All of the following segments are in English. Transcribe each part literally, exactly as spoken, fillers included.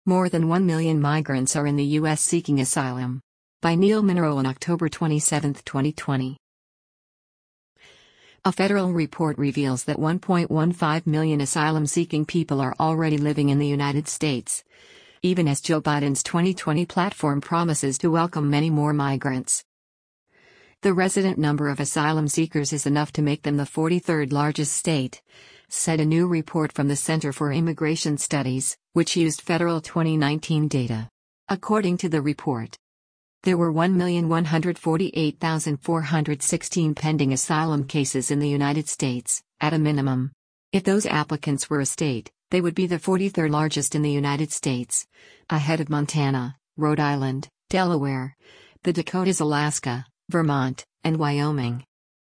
More than one million migrants are in the U S seeking asylum. By Neil Monroe on October twenty-seventh, twenty twenty. A federal report reveals that one point one five million asylum-seeking people are already living in the United States, even as Joe Biden's twenty twenty platform promises to welcome many more migrants. The resident number of asylum seekers is enough to make them the forty-third largest state, said a new report from the Center for Immigration Studies, which used federal twenty nineteen data. According to the report, there were one million one hundred forty-eight thousand four hundred sixteen pending asylum cases in the United States, at a minimum. If those applicants were a state, they would be the forty-third largest in the United States, ahead of Montana, Rhode Island, Delaware, the Dakotas, Alaska, Vermont, and Wyoming.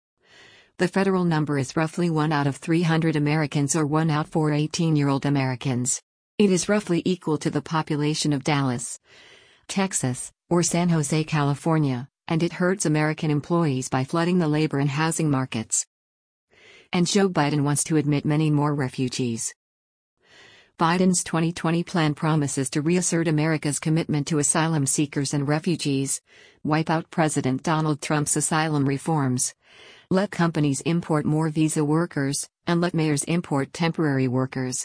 The federal number is roughly one out of three hundred Americans, or one out of four eighteen-year-old Americans. It is roughly equal to the population of Dallas, Texas, or San Jose, California, and it hurts American employees by flooding the labor and housing markets. And Joe Biden wants to admit many more refugees. Biden's twenty twenty plan promises to reassert America's commitment to asylum seekers and refugees, wipe out President Donald Trump's asylum reforms, let companies import more visa workers, and let mayors import temporary workers.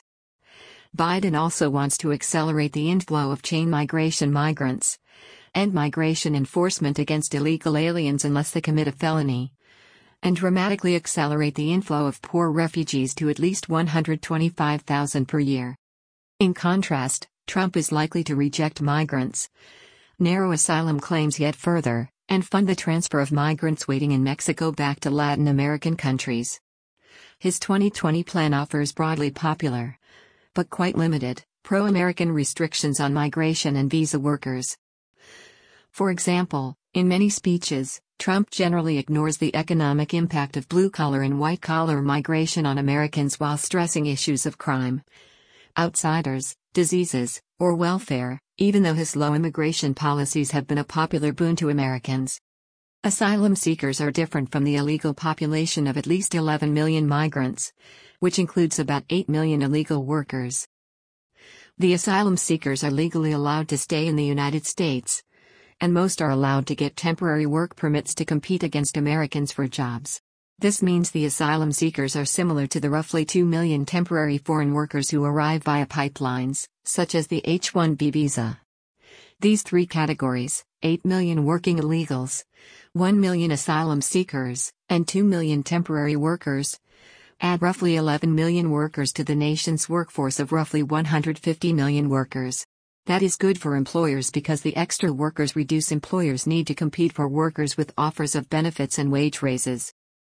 Biden also wants to accelerate the inflow of chain migration migrants, end migration enforcement against illegal aliens unless they commit a felony, and dramatically accelerate the inflow of poor refugees to at least one hundred twenty-five thousand per year. In contrast, Trump is likely to reject migrants, narrow asylum claims yet further, and fund the transfer of migrants waiting in Mexico back to Latin American countries. His twenty twenty plan offers broadly popular, but quite limited, pro-American restrictions on migration and visa workers. For example, in many speeches, Trump generally ignores the economic impact of blue-collar and white-collar migration on Americans while stressing issues of crime, outsiders, diseases, or welfare, even though his low immigration policies have been a popular boon to Americans. Asylum seekers are different from the illegal population of at least eleven million migrants, which includes about eight million illegal workers. The asylum seekers are legally allowed to stay in the United States, and most are allowed to get temporary work permits to compete against Americans for jobs. This means the asylum seekers are similar to the roughly two million temporary foreign workers who arrive via pipelines, such as the H one B visa. These three categories, eight million working illegals, one million asylum seekers, and two million temporary workers, add roughly eleven million workers to the nation's workforce of roughly one hundred fifty million workers. That is good for employers because the extra workers reduce employers' need to compete for workers with offers of benefits and wage raises.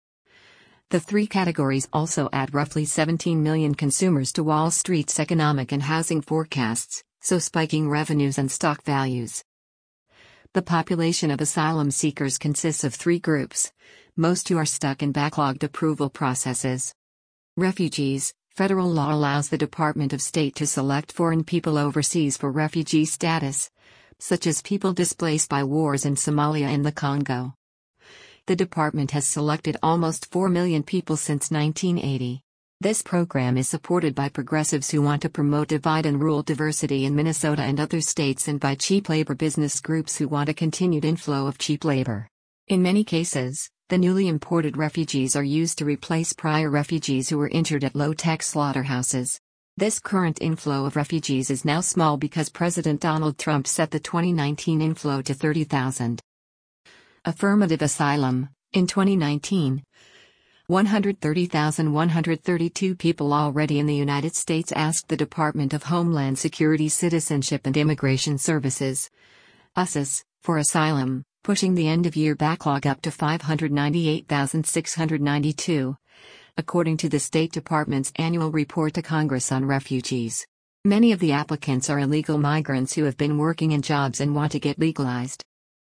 The three categories also add roughly seventeen million consumers to Wall Street's economic and housing forecasts, so spiking revenues and stock values. The population of asylum seekers consists of three groups, most who are stuck in backlogged approval processes. Refugees. Federal law allows the Department of State to select foreign people overseas for refugee status, such as people displaced by wars in Somalia and the Congo. The department has selected almost four million people since nineteen eighty. This program is supported by progressives who want to promote divide and rule diversity in Minnesota and other states, and by cheap labor business groups who want a continued inflow of cheap labor. In many cases, the newly imported refugees are used to replace prior refugees who were injured at low-tax slaughterhouses. This current inflow of refugees is now small because President Donald Trump set the twenty nineteen inflow to thirty thousand. Affirmative asylum. In twenty nineteen, one hundred thirty thousand one hundred thirty-two people already in the United States asked the Department of Homeland Security Citizenship and Immigration Services, U S C I S, for asylum, pushing the end-of-year backlog up to five hundred ninety-eight thousand six hundred ninety-two, according to the State Department's annual report to Congress on refugees. Many of the applicants are illegal migrants who have been working in jobs and want to get legalized.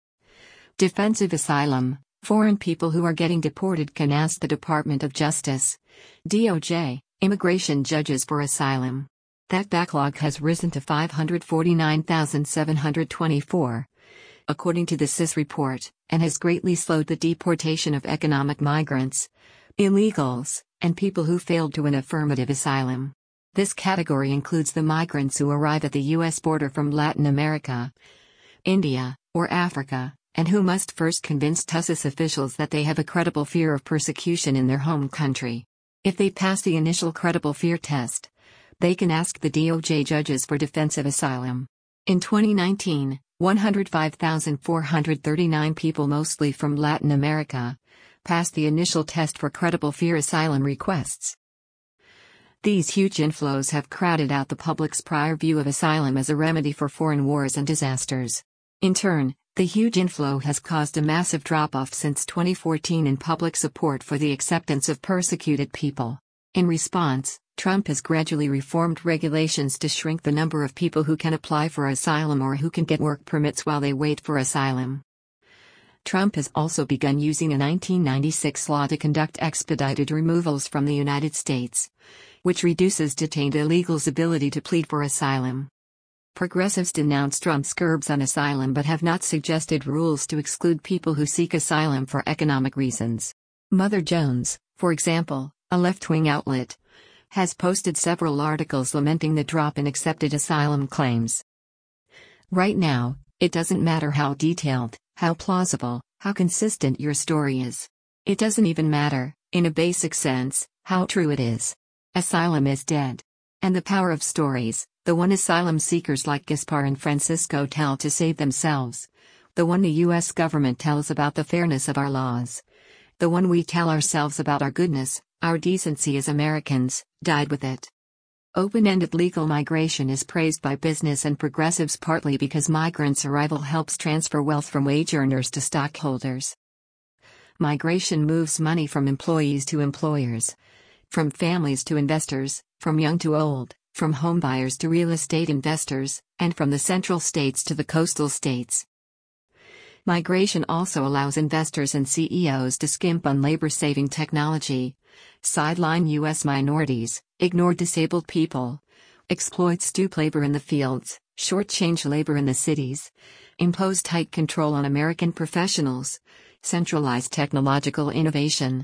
Defensive asylum. Foreign people who are getting deported can ask the Department of Justice, D O J, immigration judges for asylum. That backlog has risen to five hundred forty-nine thousand seven hundred twenty-four, according to the S I S report, and has greatly slowed the deportation of economic migrants, illegals, and people who failed to win affirmative asylum. This category includes the migrants who arrive at the U S border from Latin America, India, or Africa, and who must first convince T S S officials that they have a credible fear of persecution in their home country. If they pass the initial credible fear test, they can ask the D O J judges for defensive asylum. In twenty nineteen, one hundred five thousand four hundred thirty-nine people, mostly from Latin America, passed the initial test for credible fear asylum requests. These huge inflows have crowded out the public's prior view of asylum as a remedy for foreign wars and disasters. In turn, the huge inflow has caused a massive drop-off since twenty fourteen in public support for the acceptance of persecuted people. In response, Trump has gradually reformed regulations to shrink the number of people who can apply for asylum or who can get work permits while they wait for asylum. Trump has also begun using a nineteen ninety-six law to conduct expedited removals from the United States, which reduces detained illegals' ability to plead for asylum. Progressives denounce Trump's curbs on asylum but have not suggested rules to exclude people who seek asylum for economic reasons. Mother Jones, for example, a left-wing outlet, has posted several articles lamenting the drop in accepted asylum claims. Right now, it doesn't matter how detailed, how plausible, how consistent your story is. It doesn't even matter, in a basic sense, how true it is. Asylum is dead. And the power of stories, the one asylum seekers like Gaspar and Francisco tell to save themselves, the one the U S government tells about the fairness of our laws, the one we tell ourselves about our goodness, our decency as Americans, died with it. Open-ended legal migration is praised by business and progressives partly because migrants' arrival helps transfer wealth from wage earners to stockholders. Migration moves money from employees to employers, from families to investors, from young to old, from homebuyers to real estate investors, and from the central states to the coastal states. Migration also allows investors and C E Os to skimp on labor-saving technology, sideline U S minorities, ignore disabled people, exploit stoop labor in the fields, shortchange labor in the cities, impose tight control on American professionals, centralize technological innovation,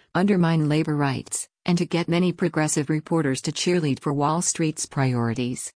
undermine labor rights, and to get many progressive reporters to cheerlead for Wall Street's priorities.